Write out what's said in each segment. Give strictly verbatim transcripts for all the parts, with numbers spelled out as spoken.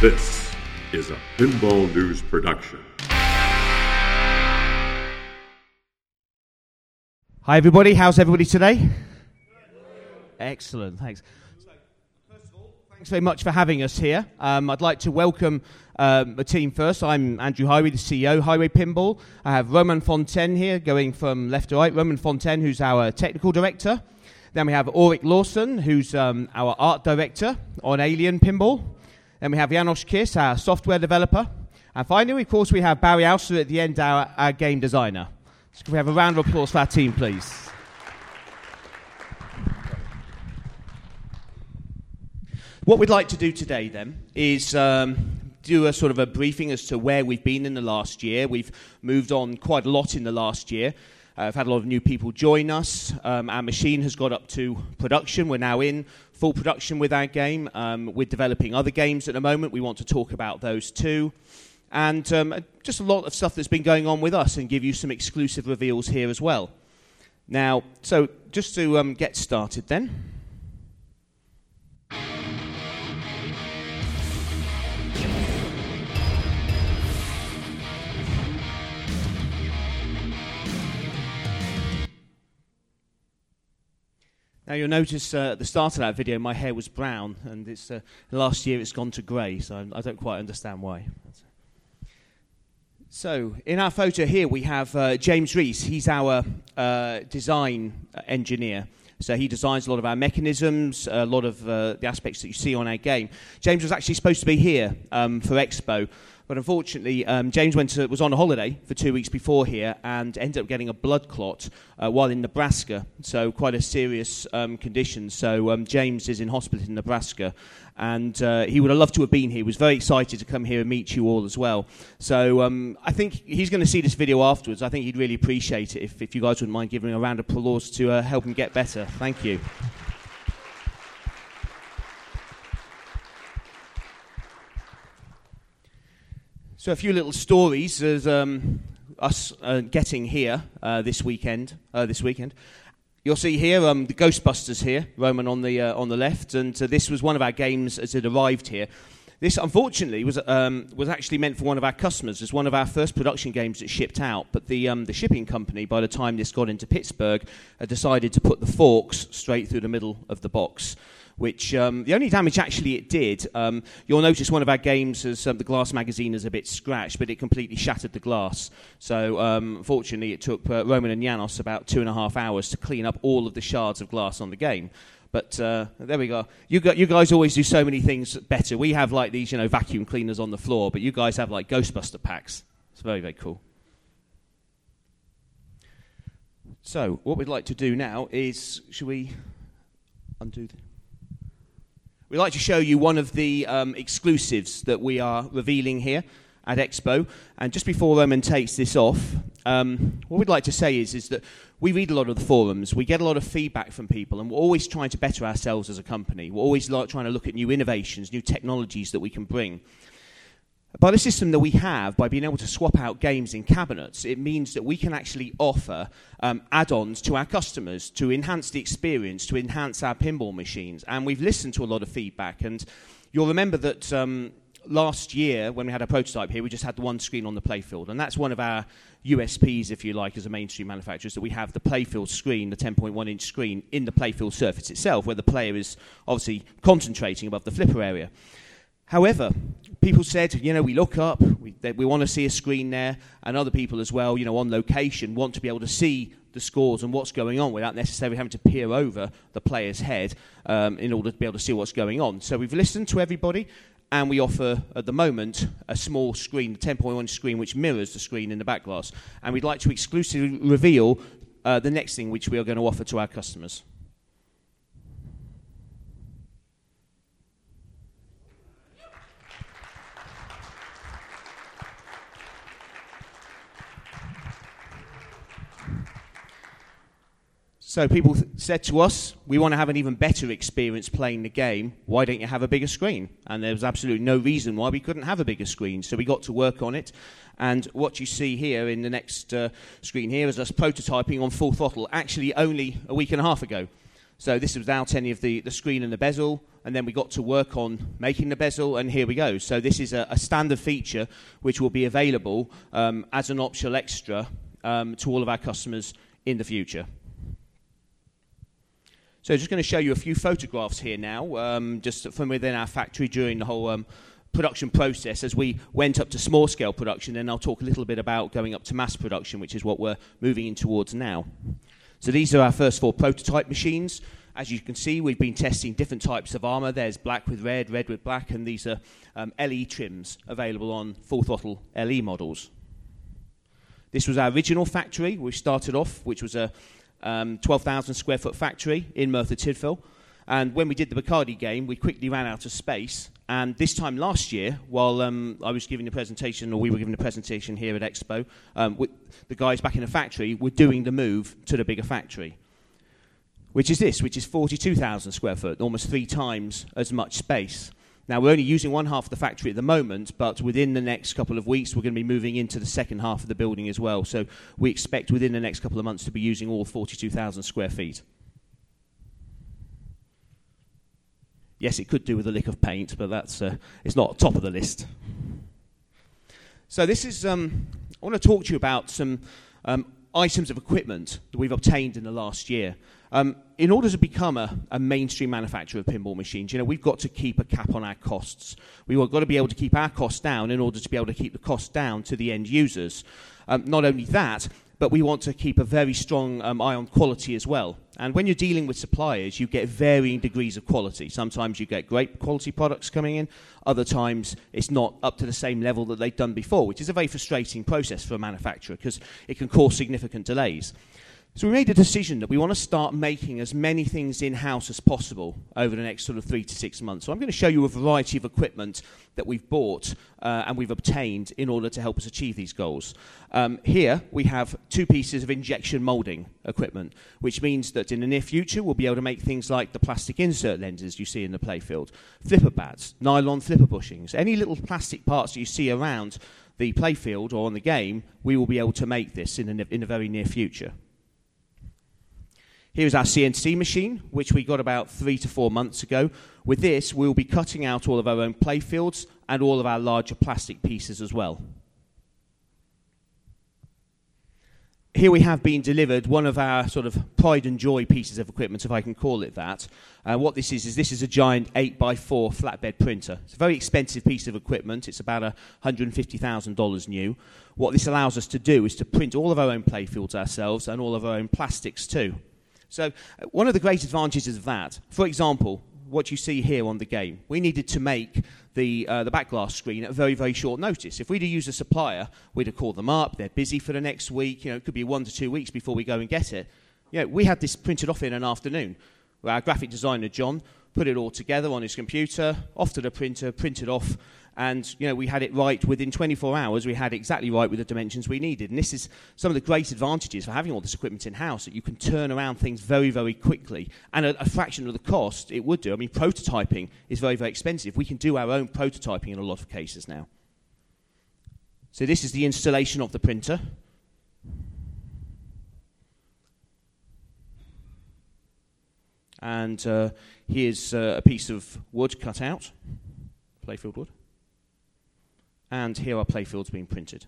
This is a Pinball News production. Hi everybody, how's everybody today? Excellent, thanks. So, first of all, thanks very much for having us here. Um, I'd like to welcome um, the team first. I'm Andrew Highway, the C E O, Highway Pinball. I have Roman Fontaine here, going from left to right. Roman Fontaine, who's our technical director. Then we have Ulrich Lawson, who's um, our art director on Alien Pinball. Then we have Janos Kiss, our software developer. And finally, of course, we have Barry Alster at the end, our, our game designer. So can we have a round of applause for our team, please? What we'd like to do today, then, is um, do a sort of a briefing as to where we've been in the last year. We've moved on quite a lot in the last year. Uh, I've had a lot of new people join us. Um, our machine has got up to production. We're now in full production with our game. Um, we're developing other games at the moment. We want to talk about those too. And um, just a lot of stuff that's been going on with us and give you some exclusive reveals here as well. Now, so just to um, get started then. Now you'll notice uh, at the start of that video my hair was brown, and it's uh, last year it's gone to grey, so I, I don't quite understand why. So in our photo here we have uh, James Reese. He's our uh, design engineer. So he designs a lot of our mechanisms, a lot of uh, the aspects that you see on our game. James was actually supposed to be here um, for Expo, but unfortunately um, James went to, was on a holiday for two weeks before here and ended up getting a blood clot uh, while in Nebraska, so quite a serious um, condition. So um, James is in hospital in Nebraska, and uh, he would have loved to have been here. He was very excited to come here and meet you all as well. So um, I think he's going to see this video afterwards. I think he'd really appreciate it if, if you guys wouldn't mind giving him a round of applause to uh, help him get better. Thank you. So a few little stories as um, us uh, getting here uh, this weekend. Uh, this weekend, you'll see here um, the Ghostbusters here, Roman on the uh, on the left, and uh, this was one of our games as it arrived here. This, unfortunately, was um, was actually meant for one of our customers. It's one of our first production games that shipped out, but the um, the shipping company, by the time this got into Pittsburgh, uh, decided to put the forks straight through the middle of the box. Which um, the only damage actually it did, um, you'll notice one of our games has um, the glass magazine is a bit scratched, but it completely shattered the glass. So um, unfortunately it took uh, Roman and Janos about two and a half hours to clean up all of the shards of glass on the game. But uh, there we go. You, got, you guys always do so many things better. We have like these, you know, vacuum cleaners on the floor, but you guys have like Ghostbuster packs. It's very, very cool. So what we'd like to do now is, should we undo the... We'd like to show you one of the um, exclusives that we are revealing here at Expo. And just before Roman takes this off, um, what we'd like to say is, is that we read a lot of the forums, we get a lot of feedback from people, and we're always trying to better ourselves as a company. We're always like, trying to look at new innovations, new technologies that we can bring. By the system that we have, by being able to swap out games in cabinets, it means that we can actually offer um, add-ons to our customers to enhance the experience, to enhance our pinball machines. And we've listened to a lot of feedback. And you'll remember that um, last year, when we had a prototype here, we just had the one screen on the playfield. And that's one of our U S Ps, if you like, as a mainstream manufacturer, is that we have the playfield screen, the ten point one inch screen, in the playfield surface itself, where the player is obviously concentrating above the flipper area. However, people said, you know, we look up, we, we want to see a screen there, and other people as well, you know, on location, want to be able to see the scores and what's going on without necessarily having to peer over the player's head um, in order to be able to see what's going on. So we've listened to everybody, and we offer, at the moment, a small screen, the ten point one screen, which mirrors the screen in the back glass. And we'd like to exclusively reveal uh, the next thing which we are going to offer to our customers. So people th- said to us, we want to have an even better experience playing the game. Why don't you have a bigger screen? And there was absolutely no reason why we couldn't have a bigger screen. So we got to work on it. And what you see here in the next uh, screen here is us prototyping on full throttle, actually only a week and a half ago. So this was without any of the, the screen and the bezel, and then we got to work on making the bezel, and here we go. So this is a, a standard feature which will be available um, as an optional extra um, to all of our customers in the future. So just going to show you a few photographs here now, um, just from within our factory during the whole um, production process as we went up to small-scale production, and I'll talk a little bit about going up to mass production, which is what we're moving in towards now. So these are our first four prototype machines. As you can see, we've been testing different types of armour. There's black with red, red with black, and these are um, L E trims available on full-throttle L E models. This was our original factory. We started off, which was a um, twelve thousand square foot factory in Merthyr Tydfil. And when we did the Bacardi game, we quickly ran out of space. And this time last year, while um, I was giving the presentation, or we were giving the presentation here at Expo, um, with the guys back in the factory were doing the move to the bigger factory, which is this, which is forty-two thousand square foot, almost three times as much space. Now, we're only using one half of the factory at the moment, but within the next couple of weeks, we're going to be moving into the second half of the building as well. So we expect within the next couple of months to be using all forty-two thousand square feet. Yes, it could do with a lick of paint, but that's uh, it's not top of the list. So this is, um, I want to talk to you about some um, items of equipment that we've obtained in the last year. Um, in order to become a, a mainstream manufacturer of pinball machines, you know, we've got to keep a cap on our costs. We've got to be able to keep our costs down in order to be able to keep the costs down to the end users. Um, not only that, but we want to keep a very strong um, eye on quality as well. And when you're dealing with suppliers, you get varying degrees of quality. Sometimes you get great quality products coming in. Other times, it's not up to the same level that they've done before, which is a very frustrating process for a manufacturer because it can cause significant delays. So we made a decision that we want to start making as many things in-house as possible over the next sort of three to six months. So I'm going to show you a variety of equipment that we've bought uh, and we've obtained in order to help us achieve these goals. Um, here we have two pieces of injection molding equipment, which means that in the near future we'll be able to make things like the plastic insert lenses you see in the playfield, flipper pads, nylon flipper bushings, any little plastic parts that you see around the playfield or on the game, we will be able to make this in the, in the very near future. Here's our C N C machine, which we got about three to four months ago. With this, we'll be cutting out all of our own playfields and all of our larger plastic pieces as well. Here we have been delivered one of our sort of pride and joy pieces of equipment, if I can call it that. Uh, what this is, is this is a giant eight by four flatbed printer. It's a very expensive piece of equipment. It's about one hundred fifty thousand dollars new. What this allows us to do is to print all of our own playfields ourselves and all of our own plastics too. So uh, one of the great advantages of that, for example, what you see here on the game, we needed to make the uh, the back glass screen at very, very short notice. If we'd have used a supplier, we'd have called them up, they're busy for the next week, you know, it could be one to two weeks before we go and get it. You know, we had this printed off in an afternoon. Our graphic designer, John, put it all together on his computer, off to the printer, printed off, and you know, we had it right within twenty-four hours. We had exactly right with the dimensions we needed. And this is some of the great advantages for having all this equipment in-house, that you can turn around things very, very quickly. And a, a fraction of the cost it would do. I mean, prototyping is very, very expensive. We can do our own prototyping in a lot of cases now. So this is the installation of the printer. And uh, here's uh, a piece of wood cut out, playfield wood. And here are playfields being printed.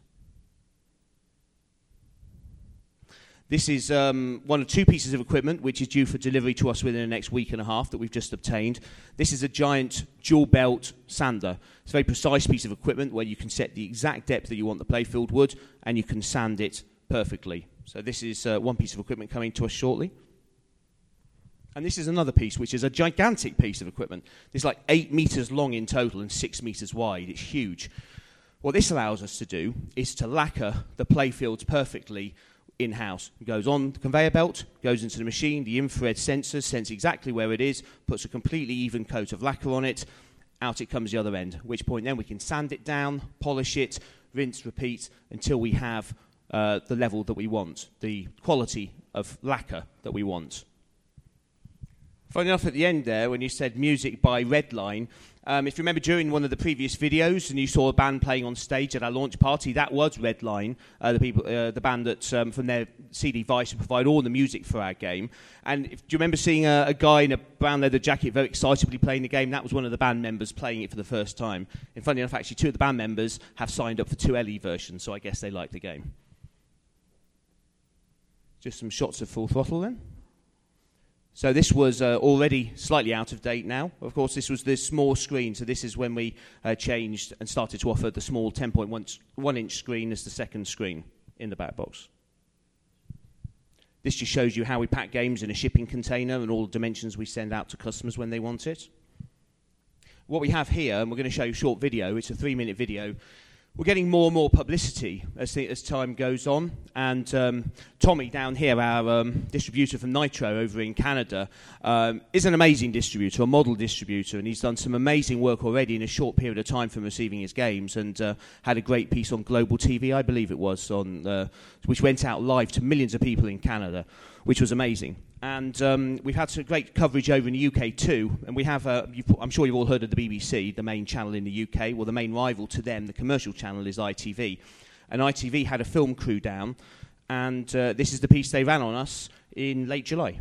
This is um, one of two pieces of equipment which is due for delivery to us within the next week and a half that we've just obtained. This is a giant dual belt sander. It's a very precise piece of equipment where you can set the exact depth that you want the playfield wood and you can sand it perfectly. So this is uh, one piece of equipment coming to us shortly. And this is another piece, which is a gigantic piece of equipment. It's like eight meters long in total and six meters wide. It's huge. What this allows us to do is to lacquer the playfields perfectly in-house. It goes on the conveyor belt, goes into the machine, the infrared sensors sense exactly where it is, puts a completely even coat of lacquer on it, out it comes the other end, at which point then we can sand it down, polish it, rinse, repeat, until we have uh, the level that we want, the quality of lacquer that we want. Funny enough, at the end there, when you said music by Redline, Um, if you remember during one of the previous videos and you saw a band playing on stage at our launch party, that was Redline, uh, the people, uh, the band that um, from their C D Vice provide all the music for our game. And if, do you remember seeing a, a guy in a brown leather jacket very excitably playing the game? That was one of the band members playing it for the first time. And funny enough, actually, two of the band members have signed up for two L E versions, so I guess they like the game. Just some shots of Full Throttle then. So this was uh, already slightly out of date now. Of course, this was the small screen, so this is when we uh, changed and started to offer the small ten point one inch screen as the second screen in the back box. This just shows you how we pack games in a shipping container and all the dimensions we send out to customers when they want it. What we have here, and we're going to show you a short video, it's a three-minute video. We're getting more and more publicity as, the, as time goes on, and um, Tommy down here, our um, distributor from Nitro over in Canada, um, is an amazing distributor, a model distributor, and he's done some amazing work already in a short period of time from receiving his games, and uh, had a great piece on Global T V, I believe it was, on uh, which went out live to millions of people in Canada, which was amazing. And um, we've had some great coverage over in the U K too, and we have, uh, you've, I'm sure you've all heard of the B B C, the main channel in the U K. Well, the main rival to them, the commercial channel, is I T V. And I T V had a film crew down, and uh, this is the piece they ran on us in late July.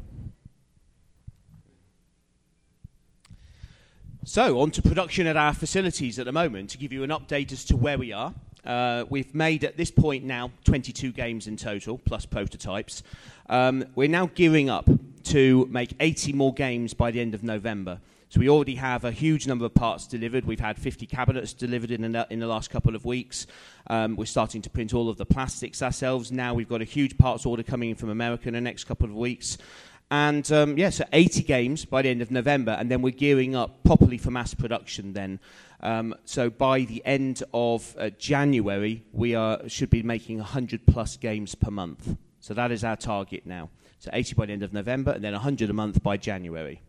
So, on to production at our facilities at the moment, to give you an update as to where we are. Uh, we've made, at this point now, twenty-two games in total, plus prototypes. Um, we're now gearing up to make eighty more games by the end of November. So we already have a huge number of parts delivered. We've had fifty cabinets delivered in the, in the last couple of weeks. Um, we're starting to print all of the plastics ourselves. Now we've got a huge parts order coming in from America in the next couple of weeks. And, um, yeah, so eighty games by the end of November, and then we're gearing up properly for mass production then. Um, so by the end of uh, January, we are, should be making one hundred plus games per month. So that is our target now. So eighty by the end of November, and then one hundred a month by January.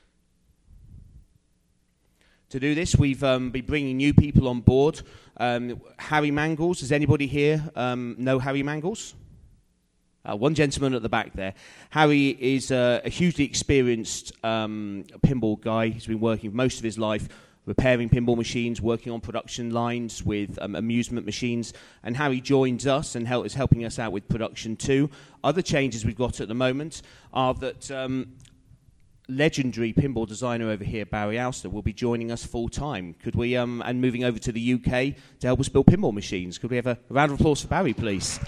To do this, we've um, been bringing new people on board. Um, Harry Mangles, does anybody here um, know Harry Mangles? Uh, one gentleman at the back there. Harry is uh, a hugely experienced um, pinball guy. He's been working most of his life repairing pinball machines, working on production lines with um, amusement machines. And Harry joins us and help, is helping us out with production too. Other changes we've got at the moment are that um, legendary pinball designer over here, Barry Alster, will be joining us full time. Could we, um, and moving over to the U K to help us build pinball machines. Could we have a round of applause for Barry, please?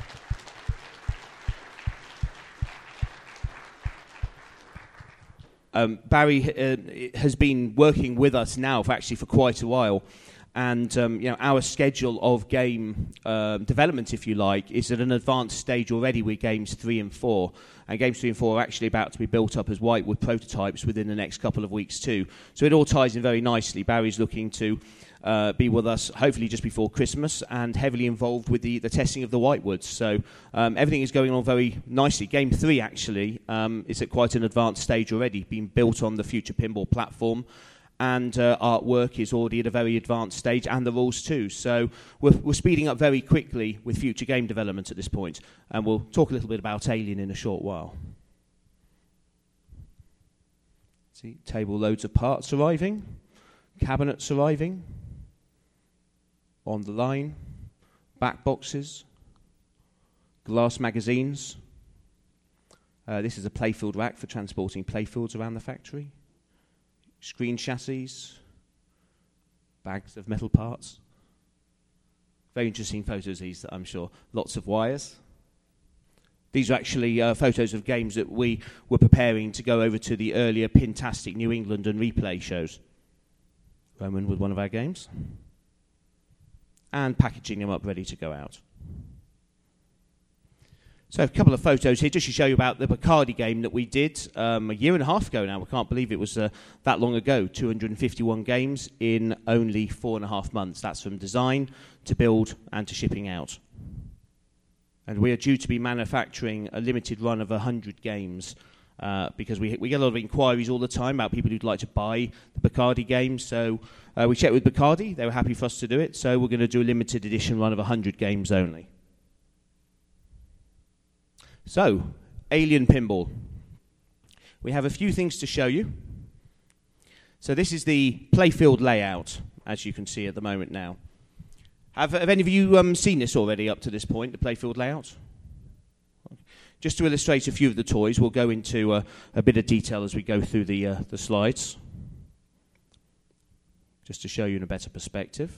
Um, Barry uh, has been working with us now for actually for quite a while, and um, you know, our schedule of game uh, development, if you like, is at an advanced stage already with games three and four. And games three and four are actually about to be built up as Whitewood prototypes within the next couple of weeks too. So it all ties in very nicely. Barry's looking to uh, be with us hopefully just before Christmas and heavily involved with the, the testing of the Whitewoods. So um, everything is going on very nicely. Game three actually um, is at quite an advanced stage already, being built on the Future Pinball platform. And uh, artwork is already at a very advanced stage, and the rules too. So we're, we're speeding up very quickly with future game development at this point, and we'll talk a little bit about Alien in a short while. See, table loads of parts arriving, cabinets arriving, on the line, back boxes, glass magazines. Uh, this is a playfield rack for transporting playfields around the factory. Screen chassis, bags of metal parts. Very interesting photos these, I'm sure. Lots of wires. These are actually uh, photos of games that we were preparing to go over to the earlier Pintastic New England and Replay shows. Roman with one of our games. And packaging them up ready to go out. So a couple of photos here just to show you about the Bacardi game that we did um, a year and a half ago now. We can't believe it was uh, that long ago. two hundred fifty-one games in only four and a half months. That's from design to build and to shipping out. And we are due to be manufacturing a limited run of one hundred games uh, because we we get a lot of inquiries all the time about people who'd like to buy the Bacardi games. So uh, we checked with Bacardi. They were happy for us to do it. So we're going to do a limited edition run of one hundred games only. So, Alien Pinball. We have a few things to show you. So this is the playfield layout, as you can see at the moment now. Have, have any of you um, seen this already up to this point, the playfield layout? Just to illustrate a few of the toys, we'll go into uh, a bit of detail as we go through the, uh, the slides, just to show you in a better perspective.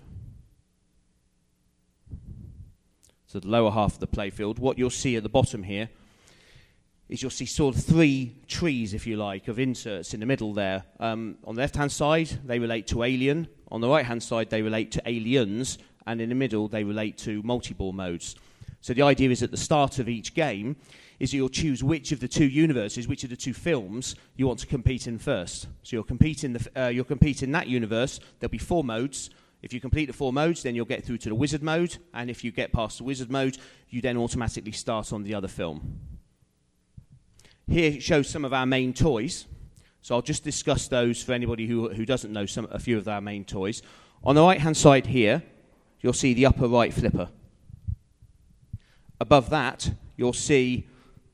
So the lower half of the playfield, what you'll see at the bottom here is you'll see sort of three trees, if you like, of inserts in the middle there. Um, on the left-hand side, they relate to Alien. On the right-hand side, they relate to Aliens. And in the middle, they relate to multi-ball modes. So the idea is at the start of each game is you'll choose which of the two universes, which of the two films you want to compete in first. So you'll compete in, the, uh, you'll compete in that universe. There'll be four modes. If you complete the four modes, then you'll get through to the wizard mode. And if you get past the wizard mode, you then automatically start on the other film. Here it shows some of our main toys. So I'll just discuss those for anybody who, who doesn't know some, a few of our main toys. On the right-hand side here, you'll see the upper right flipper. Above that, you'll see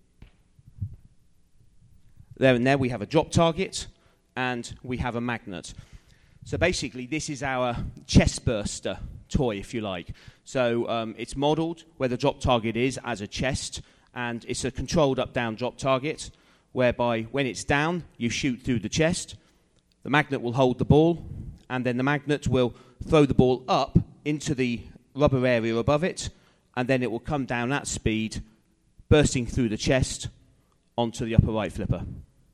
there and there we have a drop target and we have a magnet. So basically, this is our chest burster toy, if you like. So um, it's modelled where the drop target is as a chest, and it's a controlled up-down drop target, whereby when it's down, you shoot through the chest, the magnet will hold the ball, and then the magnet will throw the ball up into the rubber area above it, and then it will come down at speed, bursting through the chest onto the upper right flipper.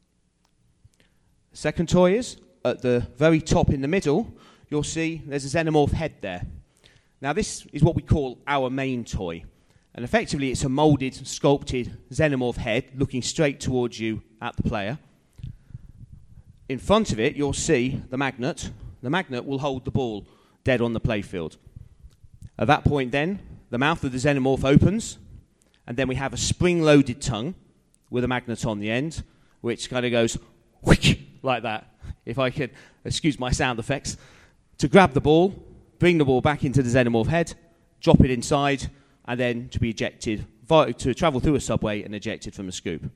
The second toy is, at the very top in the middle, you'll see there's a Xenomorph head there. Now this is what we call our main toy. And effectively it's a moulded, sculpted Xenomorph head looking straight towards you at the player. In front of it, you'll see the magnet. The magnet will hold the ball dead on the playfield. At that point then, the mouth of the Xenomorph opens, and then we have a spring-loaded tongue with a magnet on the end, which kind of goes whoosh, like that. If I could excuse my sound effects, to grab the ball, bring the ball back into the Xenomorph head, drop it inside, and then to be ejected, to travel through a subway and ejected from a scoop.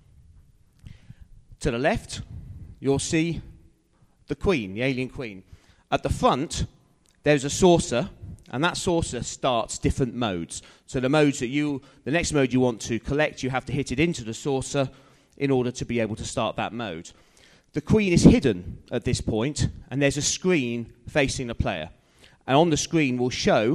To the left, you'll see the Queen, the alien Queen. At the front, there's a saucer, and that saucer starts different modes. So the modes that you, the next mode you want to collect, you have to hit it into the saucer in order to be able to start that mode. The Queen is hidden at this point, and there's a screen facing the player. And on the screen will show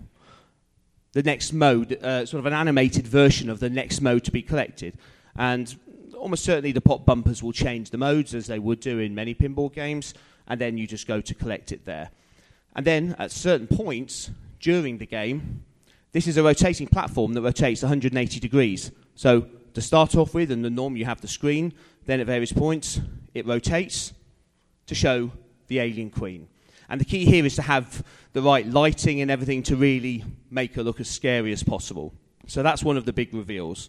the next mode, uh, sort of an animated version of the next mode to be collected. And almost certainly the pop bumpers will change the modes, as they would do in many pinball games, and then you just go to collect it there. And then, at certain points during the game, this is a rotating platform that rotates one hundred eighty degrees. So, to start off with, in the norm, you have the screen. Then, at various points, it rotates to show the alien Queen. And the key here is to have the right lighting and everything to really make her look as scary as possible. So that's one of the big reveals.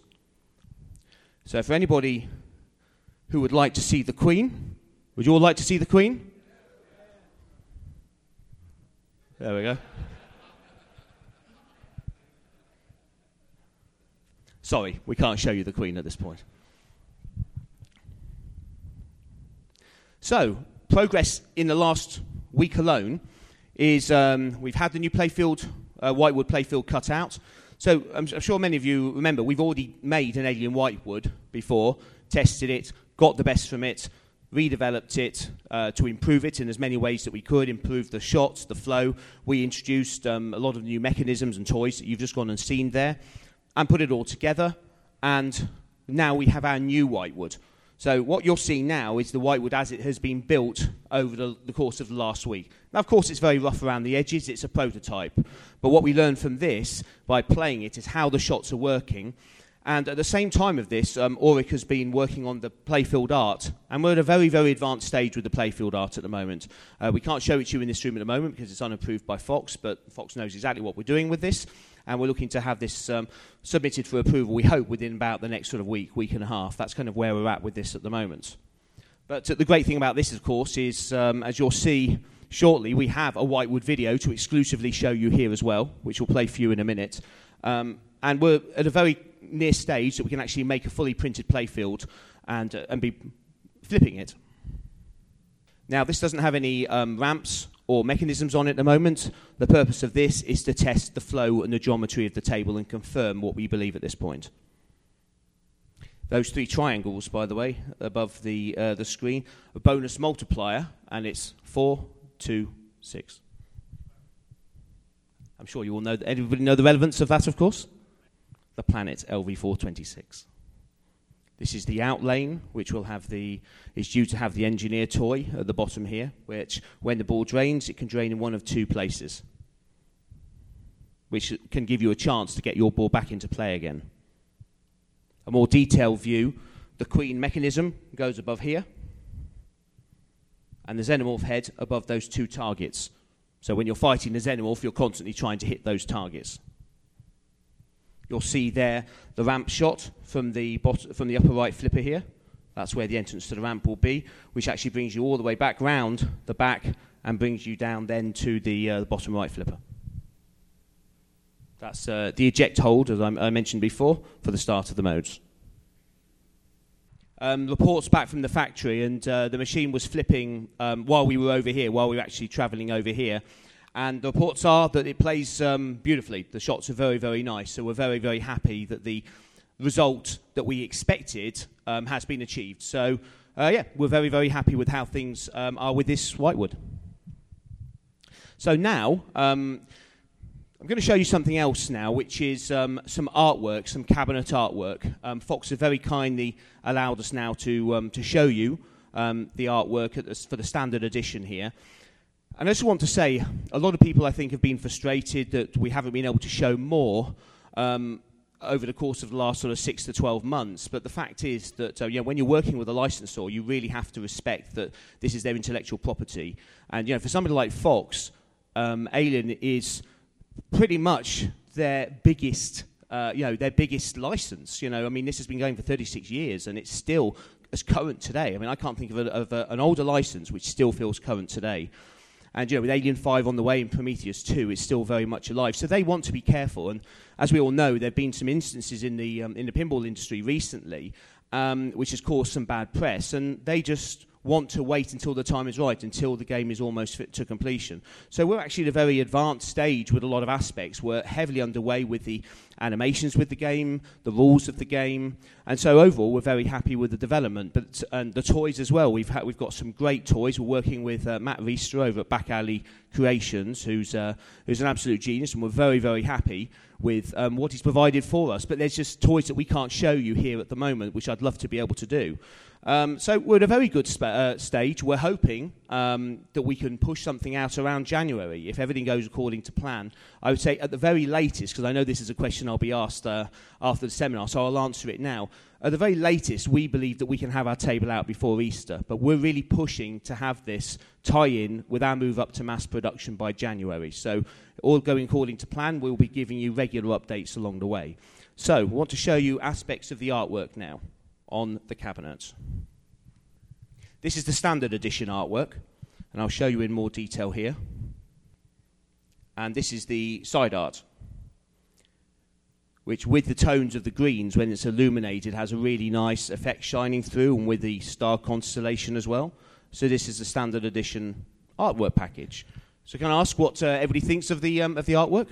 So for anybody who would like to see the Queen, would you all like to see the Queen? There we go. Sorry, we can't show you the Queen at this point. So, progress in the last week alone is um, we've had the new playfield, uh, Whitewood playfield cut out. So I'm, I'm sure many of you remember we've already made an Alien Whitewood before, tested it, got the best from it, redeveloped it uh, to improve it in as many ways that we could, improve the shots, the flow. We introduced um, a lot of new mechanisms and toys that you've just gone and seen there, and put it all together, and now we have our new Whitewood. So what you're seeing now is the Whitewood as it has been built over the, the course of the last week. Now, of course, it's very rough around the edges. It's a prototype. But what we learned from this, by playing it, is how the shots are working. And at the same time of this, um, Auric has been working on the playfield art. And we're at a very, very advanced stage with the playfield art at the moment. Uh, we can't show it to you in this room at the moment because it's unapproved by Fox, but Fox knows exactly what we're doing with this. And we're looking to have this um, submitted for approval, we hope, within about the next sort of week, week and a half. That's kind of where we're at with this at the moment. But uh, the great thing about this, of course, is, um, as you'll see shortly, we have a Whitewood video to exclusively show you here as well, which will play for you in a minute. Um, and we're at a very near stage that we can actually make a fully printed playfield and, uh, and be flipping it. Now, this doesn't have any um, ramps or mechanisms on it at the moment. The purpose of this is to test the flow and the geometry of the table and confirm what we believe at this point. Those three triangles, by the way, above the uh, the screen, a bonus multiplier, and it's four, two, six. I'm sure you all know. Everybody know the relevance of that, of course. The planet L V four twenty-six. This is the out lane, which will have the is due to have the engineer toy at the bottom here, which, when the ball drains, it can drain in one of two places, which can give you a chance to get your ball back into play again. A more detailed view, the queen mechanism goes above here, and the xenomorph head above those two targets. So when you're fighting the xenomorph, you're constantly trying to hit those targets. You'll see there the ramp shot from the bot- from the upper right flipper here. That's where the entrance to the ramp will be, which actually brings you all the way back round the back and brings you down then to the, uh, the bottom right flipper. That's uh, the eject hold, as I, I mentioned before, for the start of the modes. Um, reports back from the factory, and uh, the machine was flipping um, while we were over here, while we were actually travelling over here. And the reports are that it plays um, beautifully. The shots are very, very nice. So we're very, very happy that the result that we expected um, has been achieved. So, uh, yeah, we're very, very happy with how things um, are with this whitewood. So now, um, I'm going to show you something else now, which is um, some artwork, some cabinet artwork. Um, Fox have very kindly allowed us now to um, to show you um, the artwork at this, for the standard edition here. And I just want to say, a lot of people, I think, have been frustrated that we haven't been able to show more um, over the course of the last sort of six to twelve months. But the fact is that uh, you know, when you're working with a licensor, you really have to respect that this is their intellectual property. And you know, for somebody like Fox, um, Alien is pretty much their biggest, uh, you know, their biggest license. You know, I mean, this has been going for thirty-six years, and it's still as current today. I mean, I can't think of, a, of a, an older license which still feels current today. And, you know, with Alien five on the way and Prometheus two, it's still very much alive. So they want to be careful. And as we all know, there have been some instances in the um, in the pinball industry recently um, which has caused some bad press. And they just want to wait until the time is right, until the game is almost fit to completion. So we're actually at a very advanced stage with a lot of aspects. We're heavily underway with the animations with the game, the rules of the game, and so overall we're very happy with the development. But and the toys as well. We've had, we've got some great toys. We're working with uh, Matt Reister over at Back Alley Creations, who's uh, who's an absolute genius, and we're very very happy with um, what he's provided for us. But there's just toys that we can't show you here at the moment, which I'd love to be able to do. Um, so we're at a very good sp- uh, stage. We're hoping um, that we can push something out around January, if everything goes according to plan. I would say at the very latest, because I know this is a question I'll be asked uh, after the seminar, so I'll answer it now. At the very latest, we believe that we can have our table out before Easter, but we're really pushing to have this tie-in with our move up to mass production by January. So all going according to plan, we'll be giving you regular updates along the way. So I want to show you aspects of the artwork now on the cabinets. This is the standard edition artwork, and I'll show you in more detail here. And this is the side art, which with the tones of the greens, when it's illuminated, has a really nice effect shining through, and with the star constellation as well. So this is the standard edition artwork package. So can I ask what uh, everybody thinks of the um, of the artwork?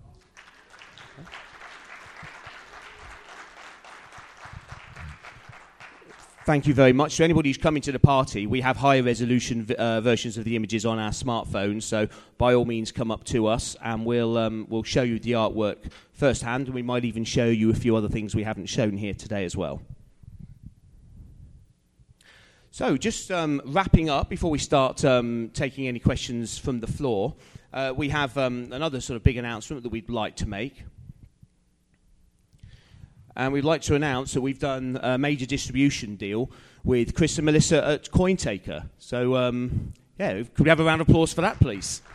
Thank you very much. So anybody who's coming to the party, we have higher resolution uh, versions of the images on our smartphones, so by all means come up to us and we'll um, we'll show you the artwork firsthand, and we might even show you a few other things we haven't shown here today as well. So just um, wrapping up before we start um, taking any questions from the floor, uh, we have um, another sort of big announcement that we'd like to make. And we'd like to announce that we've done a major distribution deal with Chris and Melissa at Cointaker. So, um, yeah, could we have a round of applause for that, please?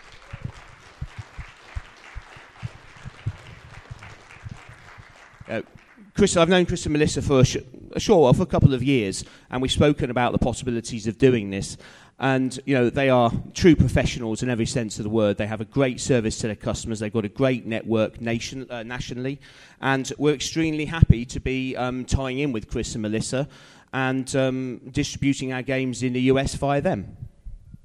Uh, Chris, I've known Chris and Melissa for a, sh- a short while, for a couple of years, and we've spoken about the possibilities of doing this. And, you know, they are true professionals in every sense of the word. They have a great service to their customers. They've got a great network nation, uh, nationally. And we're extremely happy to be um, tying in with Chris and Melissa and um, distributing our games in the U S via them.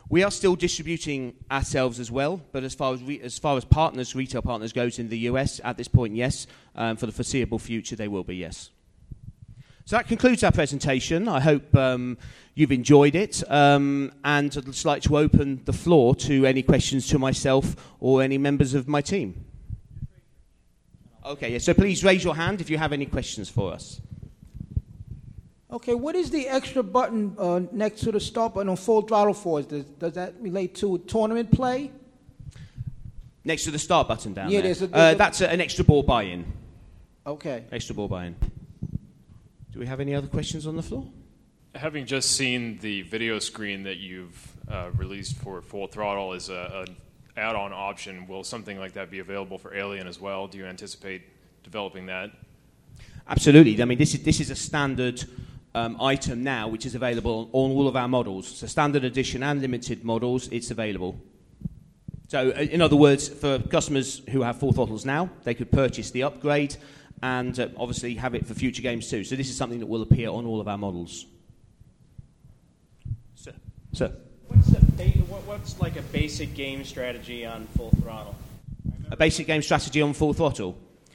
We are still distributing ourselves as well, but as far as re- as far as partners, retail partners goes in the U S at this point, yes. Um, for the foreseeable future, they will be, yes. So that concludes our presentation. I hope um, you've enjoyed it, um, and I'd just like to open the floor to any questions to myself or any members of my team. Okay, yeah, so please raise your hand if you have any questions for us. Okay, what is the extra button uh, next to the start button on Full Throttle for? Does, does that relate to tournament play? Next to the start button down yeah, there? There's a, uh, there's a, that's a, an extra ball buy-in. Okay. Extra ball buy-in. Do we have any other questions on the floor? Having just seen the video screen that you've uh, released for Full Throttle as a, a add-on option, will something like that be available for Alien as well? Do you anticipate developing that? Absolutely. I mean, this is this is a standard um, item now, which is available on all of our models. So standard edition and limited models, it's available. So, in other words, for customers who have Full Throttles now, they could purchase the upgrade and uh, obviously have it for future games too. So this is something that will appear on all of our models. Sir? Sir? What's, a ba- what, what's like a basic game strategy on Full Throttle? A basic game strategy on Full Throttle?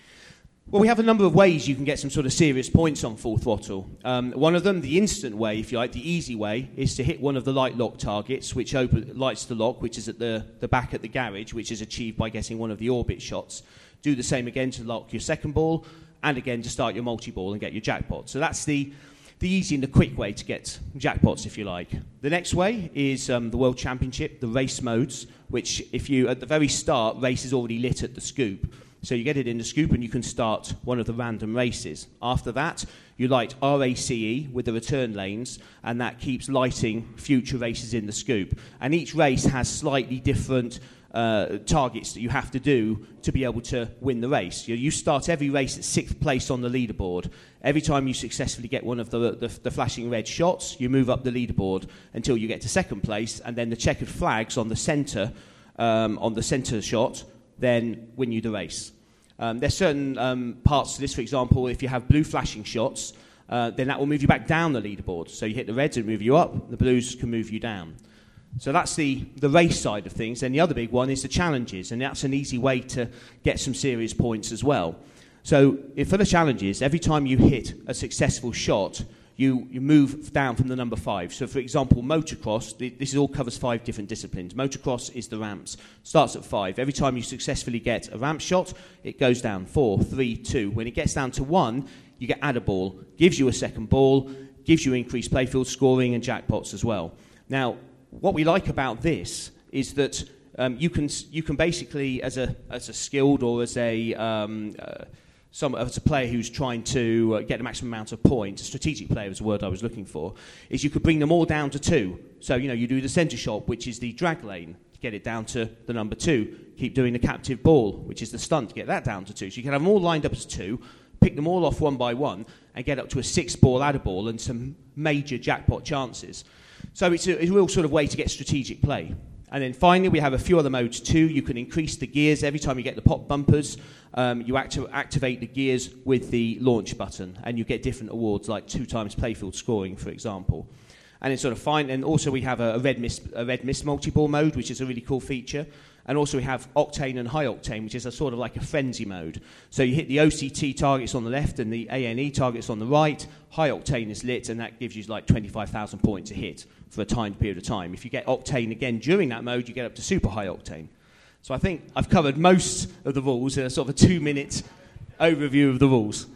Well, we have a number of ways you can get some sort of serious points on Full Throttle. Um, one of them, the instant way, if you like, the easy way, is to hit one of the light lock targets, which open, lights the lock, which is at the, the back at the garage, which is achieved by getting one of the orbit shots. Do the same again to lock your second ball, and again to start your multi-ball and get your jackpot. So that's the, the easy and the quick way to get jackpots, if you like. The next way is um, the World Championship, the race modes, which if you, at the very start, race is already lit at the scoop. So you get it in the scoop and you can start one of the random races. After that, you light R A C E with the return lanes, and that keeps lighting future races in the scoop. And each race has slightly different uh, targets that you have to do to be able to win the race. You, you start every race at sixth place on the leaderboard. Every time you successfully get one of the, the, the flashing red shots, you move up the leaderboard until you get to second place, and then the checkered flags on the centre, um, on the centre shot, then win you the race. Um, there's certain um, parts to this. For example, if you have blue flashing shots, uh, then that will move you back down the leaderboard. So you hit the reds and move you up, the blues can move you down. So that's the, the race side of things. Then the other big one is the challenges, and that's an easy way to get some serious points as well. So if for the challenges, every time you hit a successful shot, You, you move down from the number five. So, for example, motocross, this all covers five different disciplines. Motocross is the ramps. Starts at five. Every time you successfully get a ramp shot, it goes down four, three, two. When it gets down to one, you get add a ball. Gives you a second ball, gives you increased playfield scoring and jackpots as well. Now, what we like about this is that um, you can you can basically, as a as a skilled or as a um, uh, Some, as a player who's trying to uh, get the maximum amount of points, a strategic player is the word I was looking for, is you could bring them all down to two. So, you know, you do the centre shot, which is the drag lane, get it down to the number two. Keep doing the captive ball, which is the stunt, get that down to two. So you can have them all lined up as two, pick them all off one by one, and get up to a six-ball adder ball and some major jackpot chances. So it's a, it's a real sort of way to get strategic play. And then finally, we have a few other modes too. You can increase the gears every time you get the pop bumpers. Um, you acti- activate the gears with the launch button, and you get different awards like two times playfield scoring, for example. And it's sort of fine. And also we have a, a red mist, a red mist multi-ball mode, which is a really cool feature. And also we have Octane and High Octane, which is a sort of like a frenzy mode. So you hit the O C T targets on the left and the A N E targets on the right. High Octane is lit, and that gives you like twenty-five thousand points a hit for a timed period of time. If you get Octane again during that mode, you get up to Super High Octane. So I think I've covered most of the rules in a sort of a two-minute overview of the rules.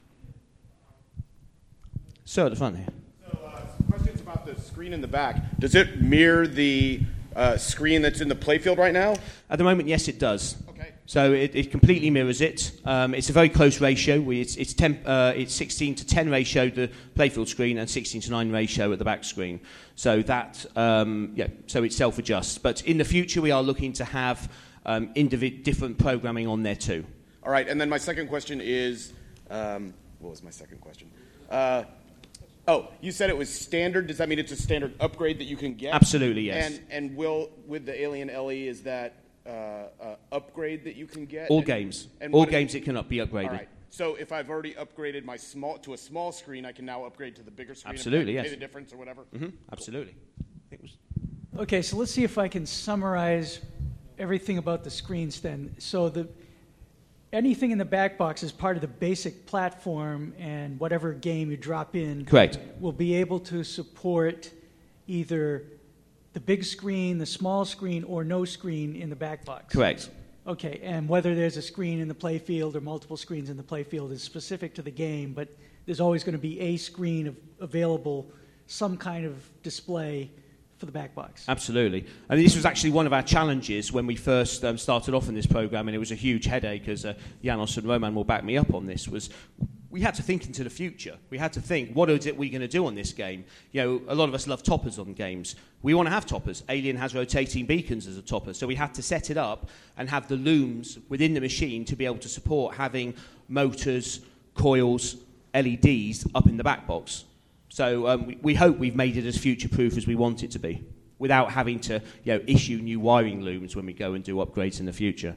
Sir, at the front here. So, uh, questions about the screen in the back. Does it mirror the uh, screen that's in the playfield right now? At the moment, yes, it does. Okay. So it, it completely mirrors it. Um, it's a very close ratio. We, it's it's, ten, uh, it's sixteen to ten ratio the playfield screen and sixteen to nine ratio at the back screen. So that um, yeah, so it self-adjusts. But in the future, we are looking to have um, individ- different programming on there too. All right. And then my second question is, um, what was my second question? Uh, oh, you said it was standard. Does that mean it's a standard upgrade that you can get? Absolutely, yes. And and will with the Alien L E, is that uh, uh, upgrade that you can get? All and, games. and All is, games it cannot be upgraded. All right. So if I've already upgraded my small to a small screen, I can now upgrade to the bigger screen. Absolutely, and yes. Pay the difference or whatever. Mm-hmm. Absolutely. I think it was. Okay, so let's see if I can summarize everything about the screens then. So the anything in the back box is part of the basic platform, and whatever game you drop in Correct. will be able to support either the big screen, the small screen, or no screen in the back box. Correct. Okay, and whether there's a screen in the playfield or multiple screens in the playfield is specific to the game, but there's always going to be a screen of, available, some kind of display for the back box. Absolutely. I mean, this was actually one of our challenges when we first um, started off in this program, and it was a huge headache, as uh, Janos and Roman will back me up on this, was we had to think into the future. We had to think, what is it we're going to do on this game? You know, a lot of us love toppers on games. We want to have toppers. Alien has rotating beacons as a topper, so we had to set it up and have the looms within the machine to be able to support having motors, coils, L E Ds up in the back box. So um, we, we hope we've made it as future-proof as we want it to be, without having to, you know, issue new wiring looms when we go and do upgrades in the future.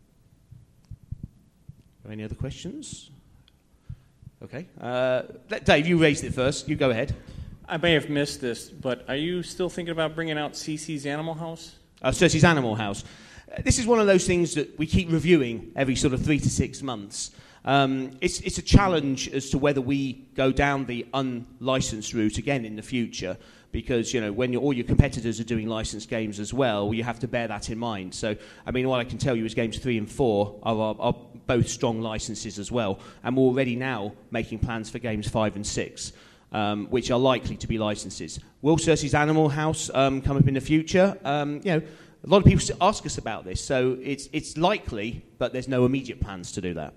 Any other questions? Okay. Uh, Dave, you raised it first. You go ahead. I may have missed this, but are you still thinking about bringing out C C's Animal House? Uh, Cersei's Animal House. Uh, this is one of those things that we keep reviewing every sort of three to six months. Um, it's, it's a challenge as to whether we go down the unlicensed route again in the future, because, you know, when all your competitors are doing licensed games as well, you have to bear that in mind. So, I mean, what I can tell you is games three and four are, are, are both strong licenses as well, and we're already now making plans for games five and six, um, which are likely to be licenses. Will Cersei's Animal House um, come up in the future? Um, you know, a lot of people ask us about this, so it's it's likely, but there's no immediate plans to do that.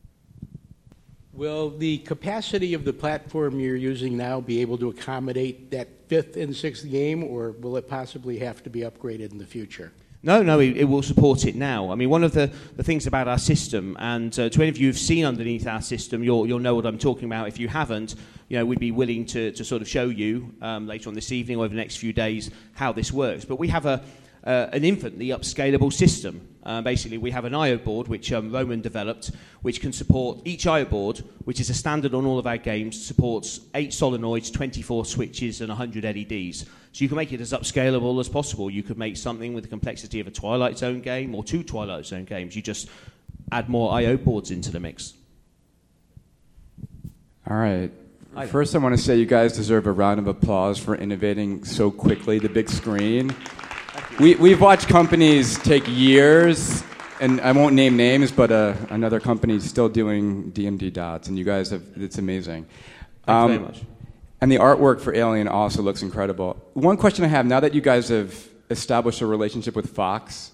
Will the capacity of the platform you're using now be able to accommodate that fifth and sixth game, or will it possibly have to be upgraded in the future? No, no, it, it will support it now. I mean, one of the, the things about our system, and uh, to any of you who've seen underneath our system, you'll, you'll know what I'm talking about. If you haven't, you know, we'd be willing to, to sort of show you um, later on this evening or over the next few days how this works. But we have a uh, an infinitely upscalable system. Uh, basically, we have an I O board, which um, Roman developed, which can support each I O board, which is a standard on all of our games, supports eight solenoids, twenty-four switches, and one hundred L E Ds. So you can make it as upscalable as possible. You could make something with the complexity of a Twilight Zone game or two Twilight Zone games. You just add more I O boards into the mix. All right. First, I want to say you guys deserve a round of applause for innovating so quickly the big screen. We, we've watched companies take years, and I won't name names, but uh, another company is still doing D M D dots, and you guys have, it's amazing. Thank um, you very much. And the artwork for Alien also looks incredible. One question I have, now that you guys have established a relationship with Fox,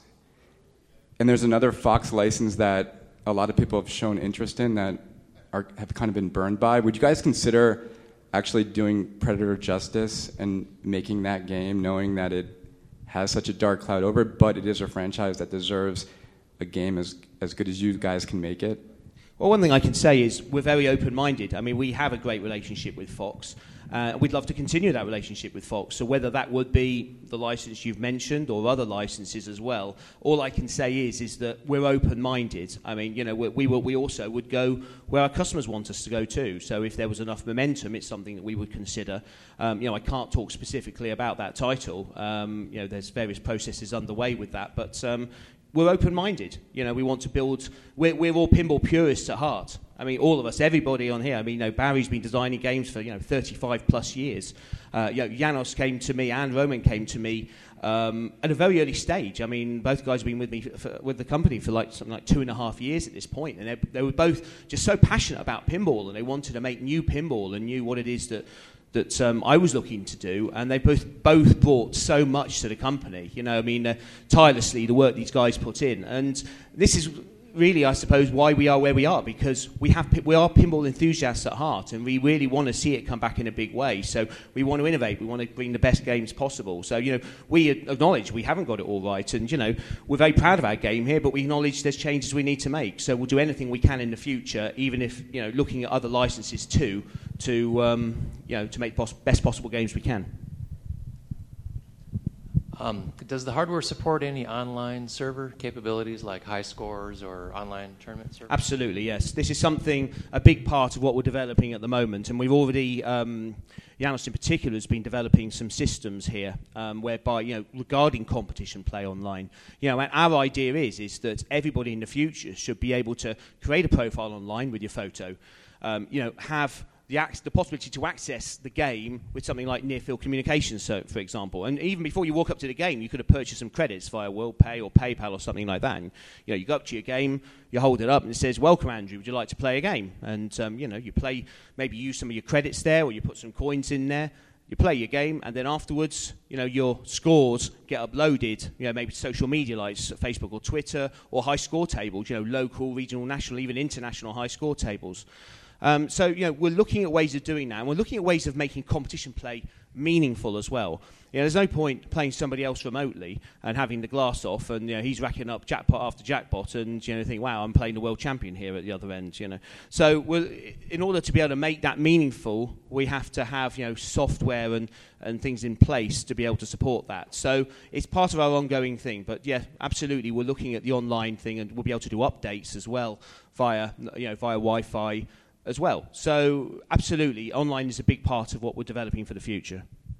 and there's another Fox license that a lot of people have shown interest in that are, have kind of been burned by, would you guys consider actually doing Predator justice and making that game, knowing that it has such a dark cloud over it, but it is a franchise that deserves a game as, as good as you guys can make it? Well, one thing I can say is we're very open-minded. I mean, we have a great relationship with Fox. Uh, we'd love to continue that relationship with Fox. So whether that would be the license you've mentioned or other licenses as well, all I can say is is that we're open-minded. I mean, you know, we, we, will, we also would go where our customers want us to go too. So if there was enough momentum, it's something that we would consider. Um, you know, I can't talk specifically about that title. Um, you know, there's various processes underway with that, but um, we're open-minded. You know, we want to build. We're, we're all pinball purists at heart. I mean, all of us, everybody on here. I mean, you know, Barry's been designing games for, you know, thirty-five plus years. Uh, you know, Janos came to me and Roman came to me um, at a very early stage. I mean, both guys have been with me for, for, with the company for like something like two and a half years at this point, and they, they were both just so passionate about pinball, and they wanted to make new pinball and knew what it is that. that um, I was looking to do, and they both both brought so much to the company. You know, I mean, uh, tirelessly, the work these guys put in. And this is really, I suppose, why we are where we are, because we have we are pinball enthusiasts at heart, and we really want to see it come back in a big way. So we want to innovate. We want to bring the best games possible. So, you know, we acknowledge we haven't got it all right, and, you know, we're very proud of our game here, but we acknowledge there's changes we need to make. So we'll do anything we can in the future, even if, you know, looking at other licenses too, to, um, you know, to make pos- best possible games we can. Um, does the hardware support any online server capabilities like high scores or online tournament servers? Absolutely, yes. This is something, a big part of what we're developing at the moment, and we've already, um, Janos in particular has been developing some systems here um, whereby, you know, regarding competition play online, you know, and our idea is, is that everybody in the future should be able to create a profile online with your photo, um, you know, have The, ac- the possibility to access the game with something like near-field communications, so, for example. And even before you walk up to the game, you could have purchased some credits via WorldPay or PayPal or something like that. And, you know, you go up to your game, you hold it up, and it says, "Welcome, Andrew. Would you like to play a game?" And, um, you know, you play, maybe use some of your credits there, or you put some coins in there. You play your game, and then afterwards, you know, your scores get uploaded, you know, maybe to social media like Facebook or Twitter, or high score tables, you know, local, regional, national, even international high score tables. Um, so, you know, we're looking at ways of doing that, and we're looking at ways of making competition play meaningful as well. You know, there's no point playing somebody else remotely and having the glass off, and, you know, he's racking up jackpot after jackpot, and, you know, think, wow, I'm playing the world champion here at the other end, you know. So, we're, in order to be able to make that meaningful, we have to have, you know, software and, and things in place to be able to support that. So, it's part of our ongoing thing, but, yeah, absolutely, we're looking at the online thing, and we'll be able to do updates as well via, you know, via Wi-Fi as well. So, absolutely, online is a big part of what we're developing for the future.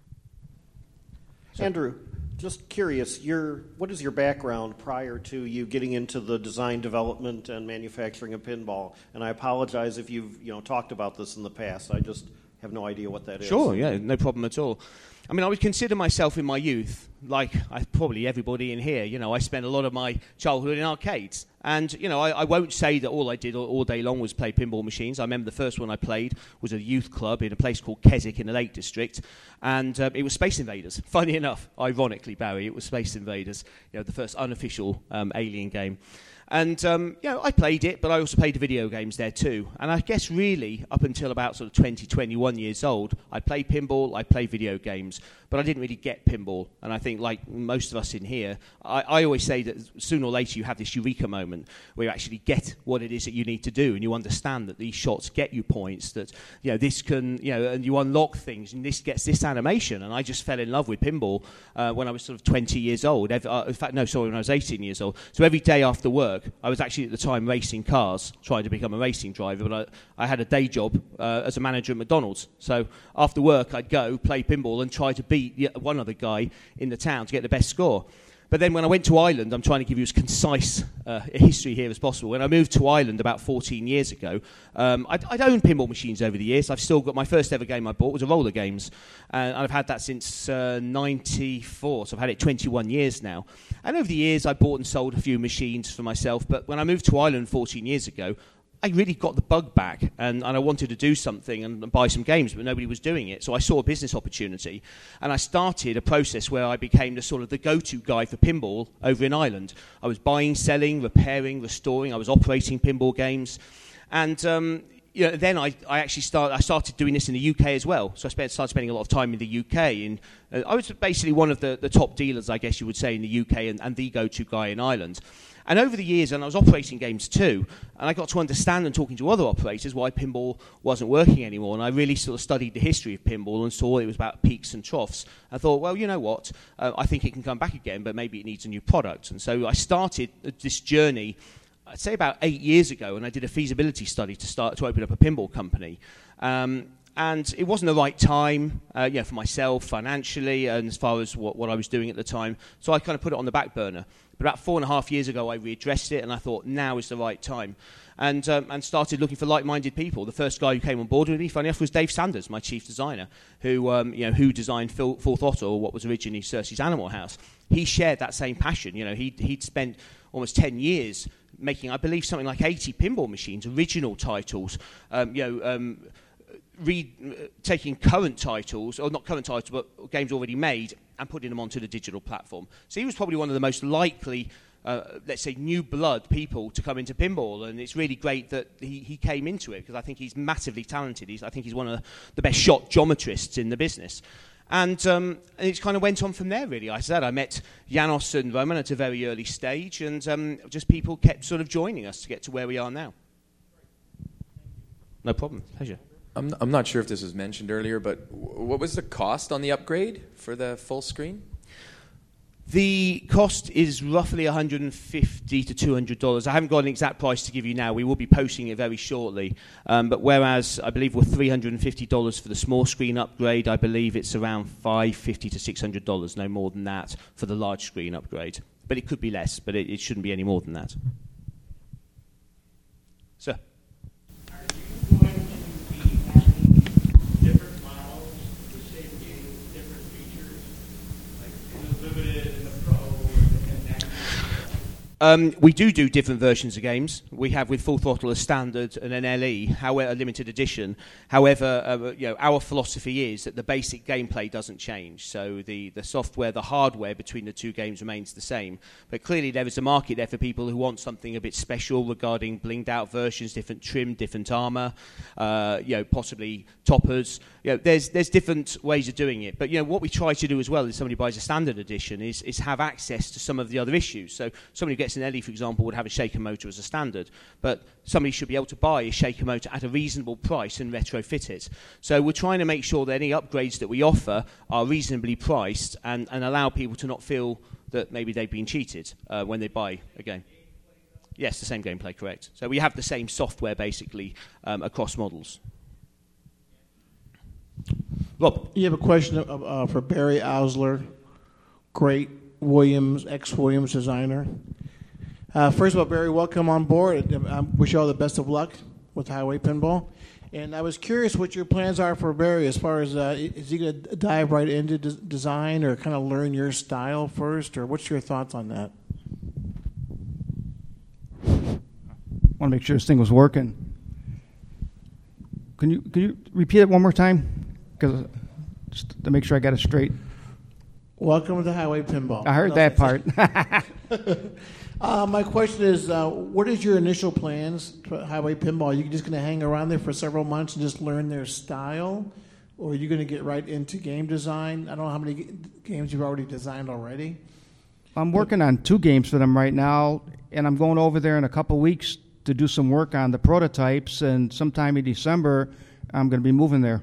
So. Andrew, just curious, your, what is your background prior to you getting into the design, development, and manufacturing of pinball? And I apologize if you've you know talked about this in the past. I just have no idea what that is. Sure, yeah, no problem at all. I mean, I would consider myself in my youth, like I, probably everybody in here, you know, I spent a lot of my childhood in arcades. And, you know, I, I won't say that all I did all, all day long was play pinball machines. I remember the first one I played was a youth club in a place called Keswick in the Lake District. And um, it was Space Invaders. Funny enough, ironically, Barry, it was Space Invaders, you know, the first unofficial um, alien game. And, um, you know, I played it, but I also played the video games there too. And I guess really, up until about sort of twenty, twenty-one years old, I played pinball, I played video games, but I didn't really get pinball. And I think, like most of us in here, I, I always say that sooner or later you have this eureka moment where you actually get what it is that you need to do, and you understand that these shots get you points, that, you know, this can, you know, and you unlock things, and this gets this animation. And I just fell in love with pinball uh, when I was sort of twenty years old. Every, uh, in fact, no, sorry, when I was eighteen years old. So every day after work, I was actually at the time racing cars, trying to become a racing driver, but I, I had a day job uh, as a manager at McDonald's. So after work, I'd go play pinball and try to beat one other guy in the town to get the best score. But then when I went to Ireland, I'm trying to give you as concise uh, a history here as possible. When I moved to Ireland about fourteen years ago, um, I'd, I'd owned pinball machines over the years. I've still got my first ever game I bought was a Roller Games, and I've had that since uh, ninety-four, so I've had it twenty-one years now. And over the years, I bought and sold a few machines for myself. But when I moved to Ireland fourteen years ago, I really got the bug back, and, and I wanted to do something and, and buy some games, but nobody was doing it. So I saw a business opportunity, and I started a process where I became the sort of the go-to guy for pinball over in Ireland. I was buying, selling, repairing, restoring. I was operating pinball games, and um, you know, then I, I actually start, I started doing this in the U K as well. So I spent, started spending a lot of time in the U K. And uh, I was basically one of the, the top dealers, I guess you would say, in the U K, and, and the go-to guy in Ireland. And over the years, and I was operating games too, and I got to understand and talking to other operators why pinball wasn't working anymore. And I really sort of studied the history of pinball and saw it was about peaks and troughs. I thought, well, you know what? Uh, I think it can come back again, but maybe it needs a new product. And so I started this journey, I'd say about eight years ago, and I did a feasibility study to start to open up a pinball company. Um, And it wasn't the right time, uh, yeah, for myself financially and as far as what, what I was doing at the time. So I kind of put it on the back burner. But about four and a half years ago, I readdressed it, and I thought now is the right time. And um, and started looking for like-minded people. The first guy who came on board with me, funny enough, was Dave Sanders, my chief designer, who um, you know who designed Full, Full Throttle, or what was originally Cersei's Animal House. He shared that same passion. You know, he'd, he'd spent almost ten years making, I believe, something like eighty pinball machines, original titles. Um, you know. Um, Read, uh, taking current titles, or not current titles, but games already made, and putting them onto the digital platform. So he was probably one of the most likely, uh, let's say, new blood people to come into pinball, and it's really great that he, he came into it, because I think he's massively talented. He's, I think he's one of the best shot geometrists in the business. And, um, and it kind of went on from there, really. I said I met Janos and Roman at a very early stage, and um, just people kept sort of joining us to get to where we are now. No problem. Pleasure. I'm I'm not sure if this was mentioned earlier, but what was the cost on the upgrade for the full screen? The cost is roughly one hundred fifty to two hundred dollars. I haven't got an exact price to give you now. We will be posting it very shortly. Um, but whereas I believe we're three hundred fifty dollars for the small screen upgrade, I believe it's around five hundred fifty to six hundred dollars, no more than that, for the large screen upgrade. But it could be less, but it, it shouldn't be any more than that. Sir? Are you going to be having different models of the same game with different features, like in the Limited and the Pro and that kind of stuff? Um, we do do different versions of games. We have with Full Throttle a standard and an L E, however, a limited edition. However, uh, you know, our philosophy is that the basic gameplay doesn't change. So the, the software, the hardware between the two games remains the same. But clearly there is a market there for people who want something a bit special regarding blinged out versions, different trim, different armor, uh, you know, possibly toppers. You know, there's there's different ways of doing it. But you know, what we try to do as well, if somebody buys a standard edition, is is have access to some of the other issues. So somebody who gets an L E, for example, would have a shaker motor as a standard, but somebody should be able to buy a shaker motor at a reasonable price and retrofit it. So we're trying to make sure that any upgrades that we offer are reasonably priced and, and allow people to not feel that maybe they've been cheated uh, when they buy a game. Yes, the same gameplay, correct. So we have the same software, basically, um, across models. Rob? You have a question uh, uh, for Barry Ausler, great Williams, ex-Williams designer. Uh, first of all, Barry, welcome on board. I wish you all the best of luck with Highway Pinball. And I was curious what your plans are for Barry as far as, uh, is he going to dive right into de- design or kind of learn your style first, or what's your thoughts on that? I want to make sure this thing was working. Can you can you repeat it one more time? Because just to make sure I got it straight. Welcome to Highway Pinball. I heard no, that part. uh, my question is, uh, what is your initial plans for Highway Pinball? Are you just going to hang around there for several months and just learn their style? Or are you going to get right into game design? I don't know how many g- games you've already designed already. I'm working on two games for them right now, and I'm going over there in a couple weeks to do some work on the prototypes, and sometime in December, I'm going to be moving there.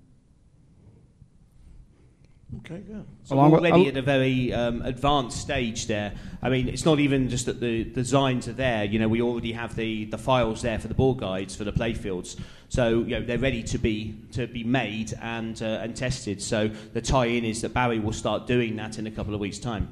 Okay, good. So we're already at a very um, advanced stage there. I mean, it's not even just that the designs are there. You know, we already have the, the files there for the board guides, for the playfields. So, you know, they're ready to be to be made and uh, and tested. So the tie-in is that Barry will start doing that in a couple of weeks' time.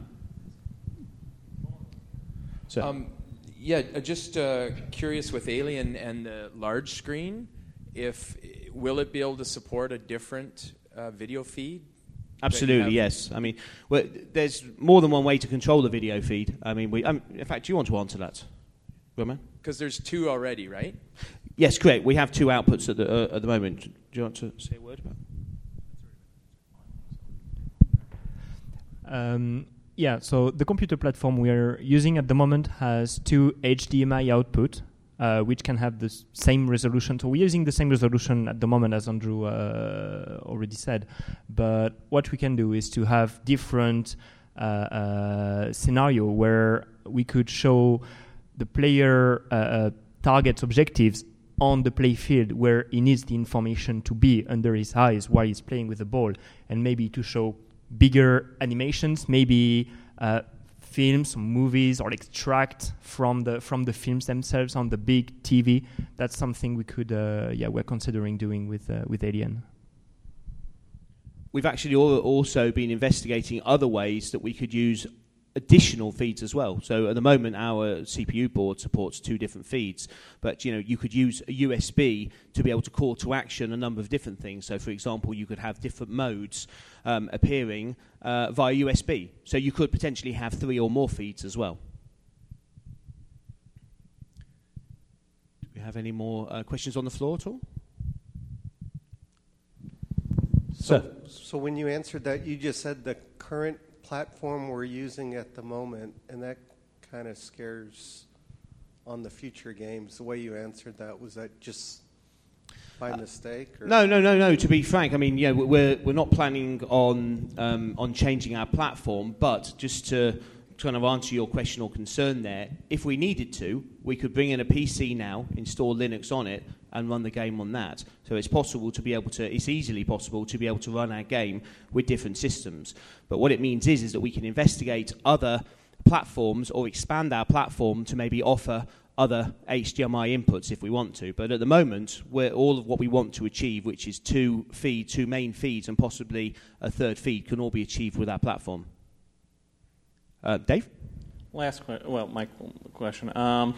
So, um, yeah, just uh, curious with Alien and the large screen, if will it be able to support a different uh, video feed? Absolutely, yes. I mean, well, there's more than one way to control the video feed. I mean, we. Um, in fact, do you want to answer that, Roman? Because there's two already, right? Yes, correct. We have two outputs at the uh, at the moment. Do you want to say a word about it? Um, yeah. So the computer platform we're using at the moment has two H D M I output, uh, which can have the s- same resolution. So we're using the same resolution at the moment, as Andrew uh, already said. But what we can do is to have different uh, uh, scenario where we could show the player uh, uh, target objectives on the play field where he needs the information to be under his eyes while he's playing with the ball, and maybe to show bigger animations, maybe uh, films, movies, or extract from the from the films themselves on the big T V. That's something we could, uh, yeah, we're considering doing with uh, with Alien. We've actually al- also been investigating other ways that we could use additional feeds as well. So at the moment, our C P U board supports two different feeds, but you know, you could use a U S B to be able to call to action a number of different things. So, for example, you could have different modes um, appearing uh, via U S B. So you could potentially have three or more feeds as well. Do we have any more uh, questions on the floor at all? So, Sir. so when you answered that, you just said the current platform we're using at the moment, and that kind of scares on the future games. The way you answered that, was that just by mistake? Or? No, no, no, no. To be frank, I mean, yeah, we're we're not planning on um, on changing our platform, but just to to kind of answer your question or concern there, if we needed to, we could bring in a P C now, install Linux on it, and run the game on that. So it's possible to be able to, it's easily possible to be able to run our game with different systems. But what it means is, is that we can investigate other platforms or expand our platform to maybe offer other H D M I inputs if we want to. But at the moment, we're all of what we want to achieve, which is two feeds, two main feeds, and possibly a third feed, can all be achieved with our platform. Uh, Dave? Last question. Well, my question. Um,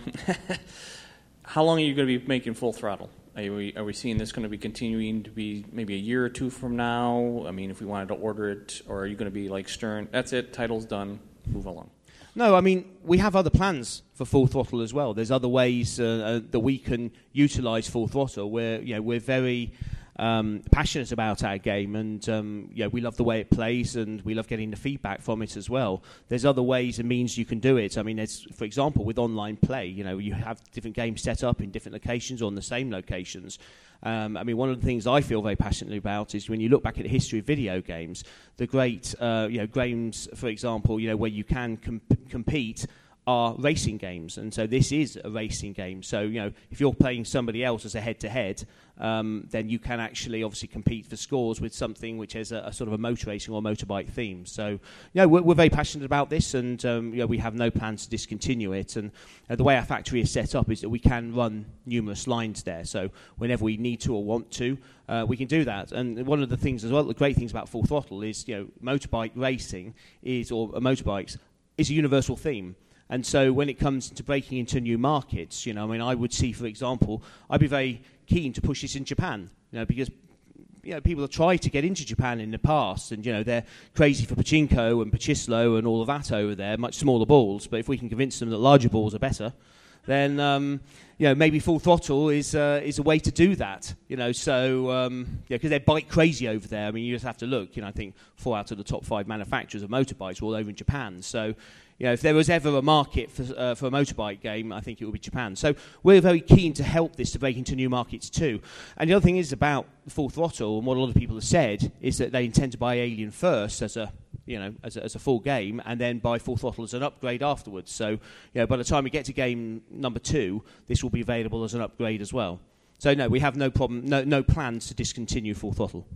how long are you going to be making Full Throttle? Are we, are we seeing this going to be continuing to be maybe a year or two from now? I mean, if we wanted to order it, or are you going to be like Stern, that's it, title's done, move along? No, I mean, we have other plans for Full Throttle as well. There's other ways uh, uh, that we can utilize Full Throttle. We're, you know, we're very um, passionate about our game, and um, you know, we love the way it plays, and we love getting the feedback from it as well. There's other ways and means you can do it. I mean, there's, for example, with online play, you know, you have different games set up in different locations or on the same locations. Um, I mean, one of the things I feel very passionately about is when you look back at the history of video games, the great, uh, you know, games, for example, you know, where you can comp- compete are racing games, and so this is a racing game. So, you know, if you're playing somebody else as a head-to-head, um, then you can actually obviously compete for scores with something which has a, a sort of a motor racing or motorbike theme. So, you know, we're, we're very passionate about this, and um, you know, we have no plans to discontinue it. And uh, the way our factory is set up is that we can run numerous lines there. So whenever we need to or want to, uh, we can do that. And one of the things as well, the great things about Full Throttle is, you know, motorbike racing is, or uh, motorbikes, is a universal theme. And so when it comes to breaking into new markets, you know, I mean, I would see, for example, I'd be very keen to push this in Japan, you know, because, you know, people have tried to get into Japan in the past, and, you know, they're crazy for pachinko and pachislo and all of that over there, much smaller balls. But if we can convince them that larger balls are better, then, um, you know, maybe Full Throttle is uh, is a way to do that, you know. So, um, yeah, because they're bike crazy over there. I mean, you just have to look, you know, I think four out of the top five manufacturers of motorbikes are all over in Japan. So, you know, if there was ever a market for, uh, for a motorbike game, I think it would be Japan. So we're very keen to help this to break into new markets too. And the other thing is about Full Throttle, and what a lot of people have said, is that they intend to buy Alien first as a, you know, as a, as a full game, and then buy Full Throttle as an upgrade afterwards. So, you know, by the time we get to game number two, this will be available as an upgrade as well. So no, we have no problem, no, no plans to discontinue Full Throttle.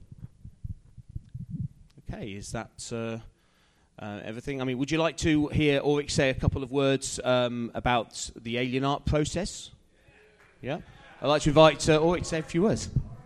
Okay, is that... Uh, Uh, everything. I mean, would you like to hear Ulrich say a couple of words um, about the Alien Art process? Yeah? I'd like to invite uh, Ulrich to say a few words.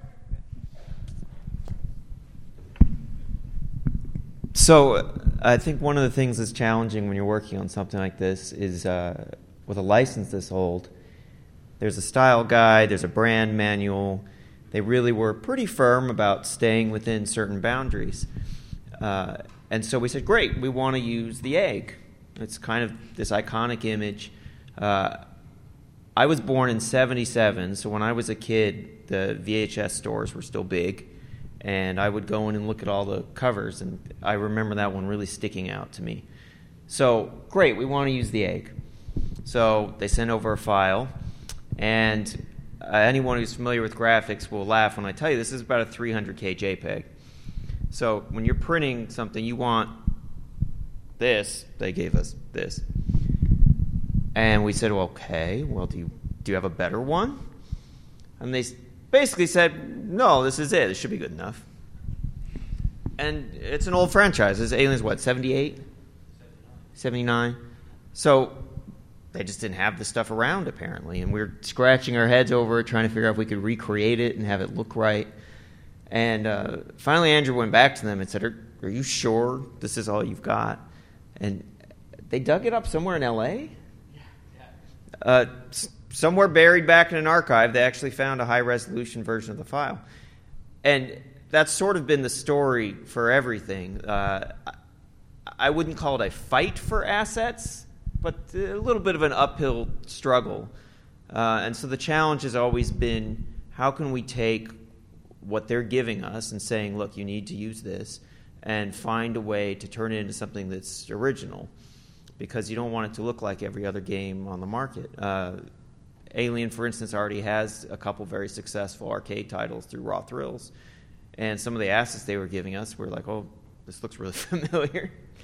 So, I think one of the things that's challenging when you're working on something like this is uh, with a license this old, there's a style guide, there's a brand manual. They really were pretty firm about staying within certain boundaries. Uh, And so we said, great, we want to use the egg. It's kind of this iconic image. Uh, I was born in seventy-seven, so when I was a kid, the V H S stores were still big, and I would go in and look at all the covers, and I remember that one really sticking out to me. So, great, we want to use the egg. So they sent over a file, and uh, anyone who's familiar with graphics will laugh when I tell you this is about a three hundred K JPEG. So when you're printing something, you want this. They gave us this. And we said, well, okay, well, do you do you have a better one? And they basically said, no, this is it. It should be good enough. And it's an old franchise. This Alien's what, seventy-eight? seventy-nine? So they just didn't have the stuff around, apparently. And we were scratching our heads over it, trying to figure out if we could recreate it and have it look right. And uh, finally, Andrew went back to them and said, are, are you sure this is all you've got? And they dug it up somewhere in L A? Yeah. Yeah. Uh, s- somewhere buried back in an archive, they actually found a high-resolution version of the file. And that's sort of been the story for everything. Uh, I wouldn't call it a fight for assets, but a little bit of an uphill struggle. Uh, and so the challenge has always been, how can we take what they're giving us and saying, look, you need to use this, and find a way to turn it into something that's original, because you don't want it to look like every other game on the market. Uh, Alien, for instance, already has a couple very successful arcade titles through Raw Thrills, and some of the assets they were giving us were like, oh, this looks really familiar.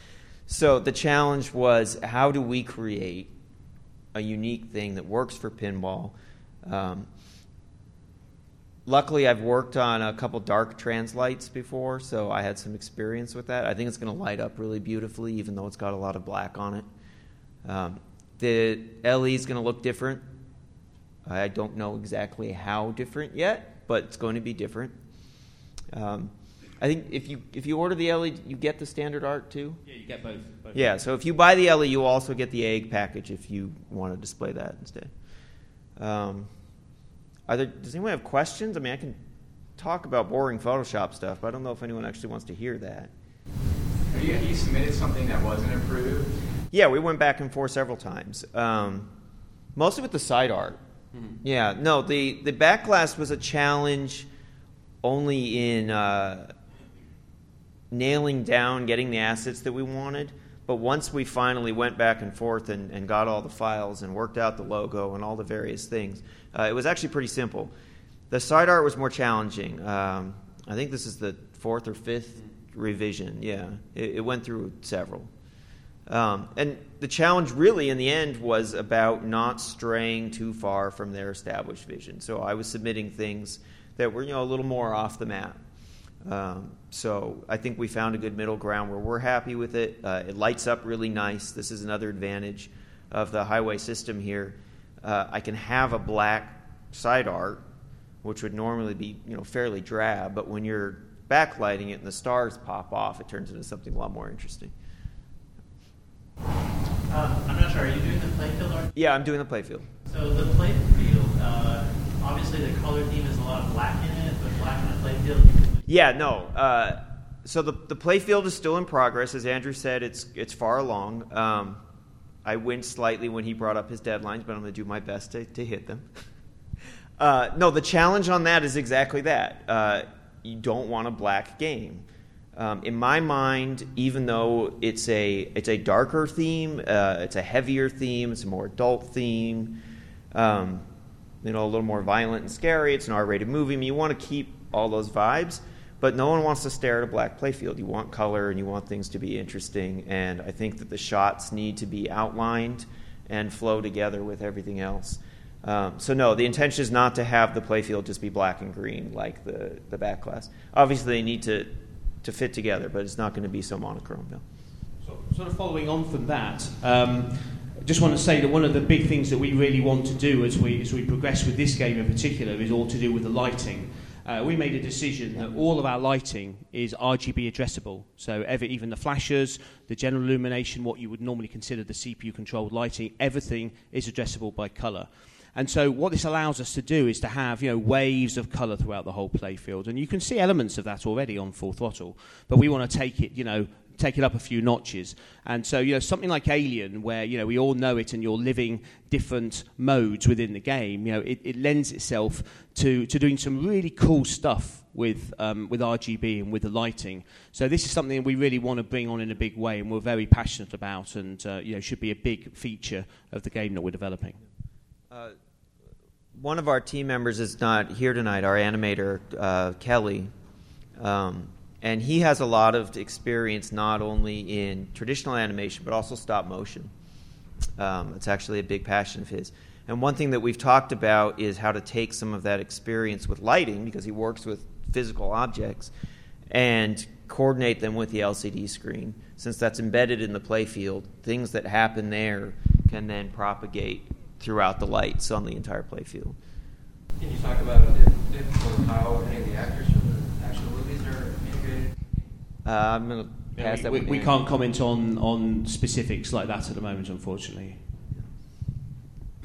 So the challenge was, how do we create a unique thing that works for pinball? Um, luckily, I've worked on a couple dark trans lights before, so I had some experience with that. I think it's going to light up really beautifully, even though it's got a lot of black on it. Um, the L E is going to look different. I don't know exactly how different yet, but it's going to be different. Um, I think if you if you order the L E, you get the standard art too? Yeah, you get both. both. Yeah, so if you buy the L E, you also get the egg package if you want to display that instead. Um, are there, does anyone have questions? I mean, I can talk about boring Photoshop stuff, but I don't know if anyone actually wants to hear that. Have you, have you submitted something that wasn't approved? Yeah, we went back and forth several times, um, mostly with the side art. Mm-hmm. Yeah, no, the, the backglass was a challenge only in uh, nailing down, getting the assets that we wanted. But once we finally went back and forth and, and got all the files and worked out the logo and all the various things, uh, it was actually pretty simple. The side art was more challenging. Um, I think this is the fourth or fifth revision. Yeah, it, it went through several. Um, and the challenge really in the end was about not straying too far from their established vision. So I was submitting things that were, you know, a little more off the map. Um, so I think we found a good middle ground where we're happy with it. Uh, it lights up really nice. This is another advantage of the Highway system here. Uh, I can have a black side art, which would normally be, you know, fairly drab, but when you're backlighting it and the stars pop off, it turns into something a lot more interesting. Uh, I'm not sure, are you doing the playfield art? Yeah, I'm doing the playfield. So the playfield, uh, obviously the color theme is a lot of black in it, but black in the playfield. Yeah, no. Uh, so the the playfield is still in progress. As Andrew said, it's it's far along. Um, I winced slightly when he brought up his deadlines, but I'm going to do my best to, to hit them. uh, no, the challenge on that is exactly that. Uh, you don't want a black game. Um, in my mind, even though it's a it's a darker theme, uh, it's a heavier theme, it's a more adult theme, um, you know, a little more violent and scary. It's an R-rated movie. I mean, you want to keep all those vibes, but no one wants to stare at a black playfield. You want color and you want things to be interesting, and I think that the shots need to be outlined and flow together with everything else. Um, so no, the intention is not to have the playfield just be black and green like the, the backglass. Obviously, they need to to fit together, but it's not going to be so monochrome, no. So, sort of following on from that, um, I just want to say that one of the big things that we really want to do as we as we progress with this game in particular is all to do with the lighting. Uh, we made a decision that all of our lighting is R G B addressable. So every, even the flashers, the general illumination, what you would normally consider the C P U-controlled lighting, everything is addressable by color. And so what this allows us to do is to have, you know, waves of colour throughout the whole playfield. And you can see elements of that already on Full Throttle. But we want to take it, you know, take it up a few notches. And so, you know, something like Alien, where, you know, we all know it and you're living different modes within the game, you know, it, it lends itself to, to doing some really cool stuff with um, with R G B and with the lighting. So this is something we really want to bring on in a big way and we're very passionate about and, uh, you know, should be a big feature of the game that we're developing. Uh, one of our team members is not here tonight, our animator, uh, Kelly, um, and he has a lot of experience not only in traditional animation but also stop motion. Um, it's actually a big passion of his. And one thing that we've talked about is how to take some of that experience with lighting, because he works with physical objects, and coordinate them with the L C D screen. Since that's embedded in the playfield, things that happen there can then propagate throughout the lights on the entire playfield. Can you talk about if, if or how any of the actors from the actual movies are integrated? Uh, I'm going to pass yeah, that we, one. we, we can't comment on, on specifics like that at the moment, unfortunately. Do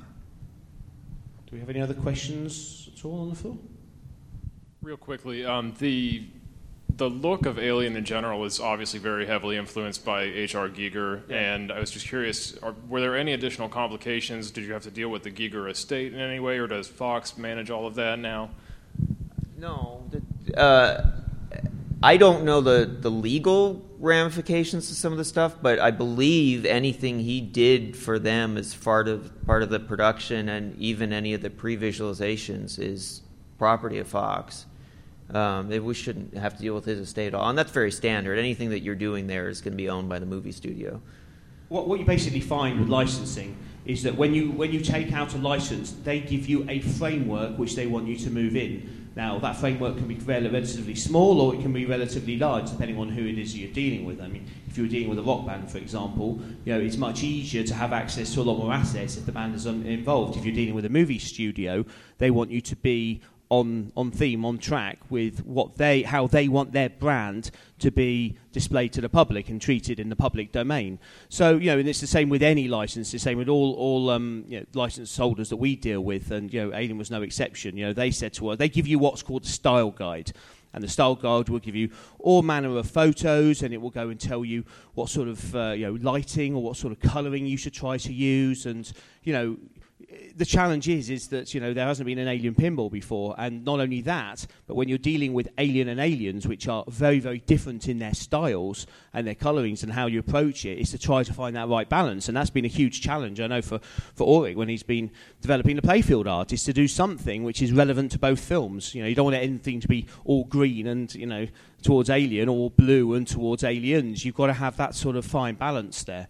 we have any other questions at all on the floor? Real quickly, um, the the look of Alien in general is obviously very heavily influenced by H R. Giger, yeah. And I was just curious, are, were there any additional complications? Did you have to deal with the Giger estate in any way, or does Fox manage all of that now? No. The, uh, I don't know the, the legal ramifications to some of the stuff, but I believe anything he did for them as part of, part of the production and even any of the pre-visualizations is property of Fox. Um, that we shouldn't have to deal with his estate at all. And that's very standard. Anything that you're doing there is going to be owned by the movie studio. What, what you basically find with licensing is that when you when you take out a license, they give you a framework which they want you to move in. Now, that framework can be rel- relatively small or it can be relatively large, depending on who it is you're dealing with. I mean, if you're dealing with a rock band, for example, you know, it's much easier to have access to a lot more assets if the band is um, involved. If you're dealing with a movie studio, they want you to be on on theme, on track with what they, how they want their brand to be displayed to the public and treated in the public domain. So, you know, and it's the same with any license, the same with all all um, you know, license holders that we deal with, and you know, Alien was no exception. You know, they said to us, they give you what's called a style guide. And the style guide will give you all manner of photos, and it will go and tell you what sort of uh, you know, lighting or what sort of colouring you should try to use. And you know, the challenge is is that you know there hasn't been an Alien pinball before, and not only that, but when you're dealing with Alien and Aliens, which are very very different in their styles and their colourings and how you approach it, is to try to find that right balance. And that's been a huge challenge, I know, for for Ulrich when he's been developing the playfield art, is to do something which is relevant to both films. You know, you don't want anything to be all green and you know towards Alien, or blue and towards Aliens. You've got to have that sort of fine balance there.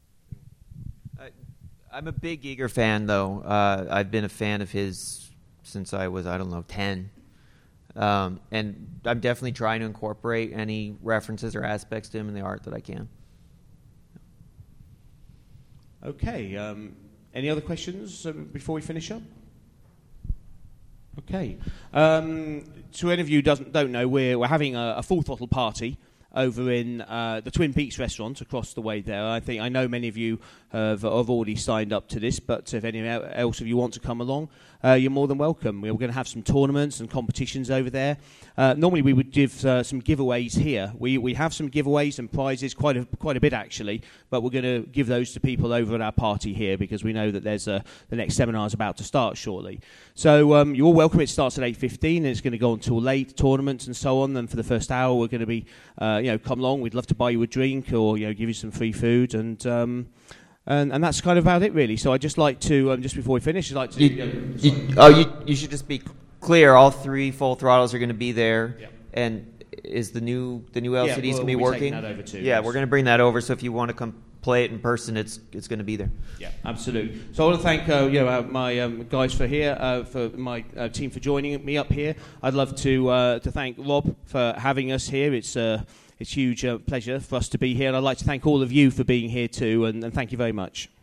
I'm a big Giger fan, though. Uh, I've been a fan of his since I was, I don't know, ten. Um, and I'm definitely trying to incorporate any references or aspects to him in the art that I can. Okay. Um, any other questions uh, before we finish up? Okay. Um, to any of you who doesn't, don't know, we're, we're having a, a full throttle party over in uh, the Twin Peaks restaurant across the way there. I think I know many of you have, have already signed up to this, but if any else of you want to come along, uh, you're more than welcome. We're going to have some tournaments and competitions over there. Uh, normally we would give uh, some giveaways here. We we have some giveaways and prizes, quite a quite a bit actually, but we're going to give those to people over at our party here because we know that there's a, the next seminar is about to start shortly. So um, you're all welcome. It starts at eight fifteen and it's going to go until late, tournaments and so on. And for the first hour, we're going to be, uh, you know, come along. We'd love to buy you a drink or you know give you some free food and. Um, And, and that's kind of about it, really. So I'd just like to, um, just before we finish, I'd like to... You, you know, you, oh, you, you should just be clear. All three full throttles are going to be there. Yep. And is the new the new L C Ds yeah, we'll, going to be we'll working? That over too, yeah, yes. we're going to bring that over. So if you want to come play it in person, it's it's going to be there. Yeah, absolutely. So I want to thank uh, you know uh, my um, guys for here, uh, for my uh, team for joining me up here. I'd love to uh, to thank Rob for having us here. It's uh, it's a huge uh, pleasure for us to be here, and I'd like to thank all of you for being here too, and, and thank you very much.